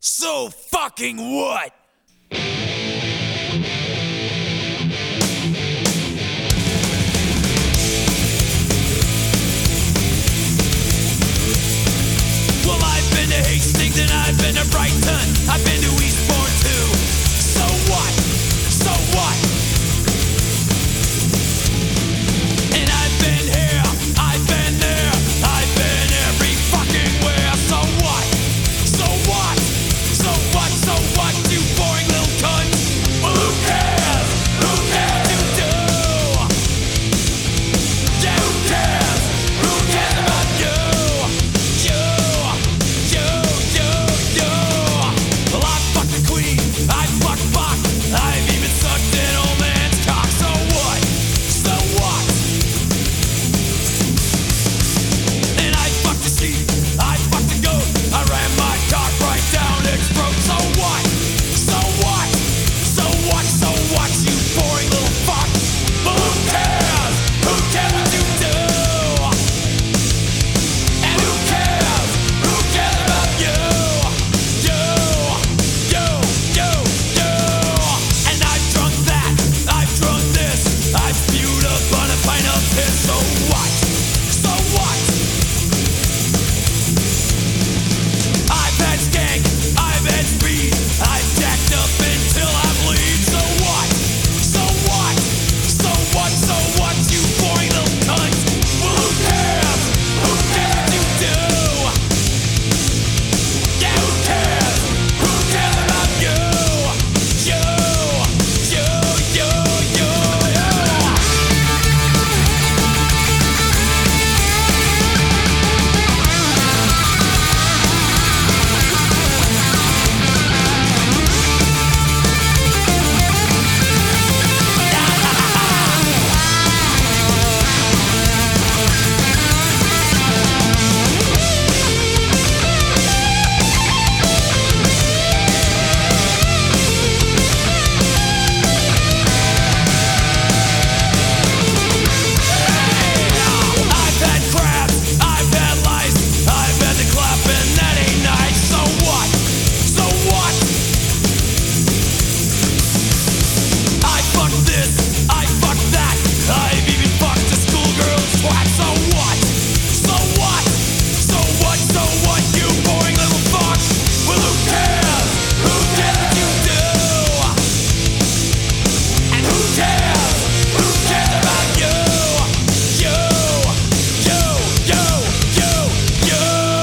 So fucking what? Well, I've been to Hastings and I've been to Brighton. I've been to Eastbourne too. So what? So what? And I've been here, I've been there, I've been every fucking where. So what? So what? So what? So what? You boring little cunt. Well, who cares? Who cares? You do. Yeah, who cares? Who cares about you? Well, I fucked the queen, I fucked Bach, I've even sucked an old man's cock. So what? So what? And I fucked the sheep, I fucked the goat, I ran my cock right down its throat. So what? So what? So what? So what? You boring little fuck. Well, who cares? Who cares what you do? And who cares? Who cares about you? And I've drunk that, I've drunk this, I've spewed upon a pint of piss. So what? So what? I've had skank, I've had speed, I've jacked up until I bleed. So what? So what? So what? So what? You boring little cunt. Well, who cares? Who cares what you do? Yeah, who cares? Who cares about you? I've had crabs, I've had lice, I've had the clap and that ain't nice. So what? So what? I fucked this, I fucked that, I've even fucked a schoolgirl's twat. So what? So what? So what? So what? You boring little fuck. Well, who cares? Who cares what you do? And who cares? Who cares about you?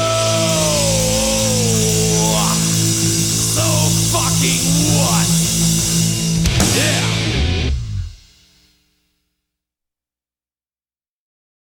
So fucking what?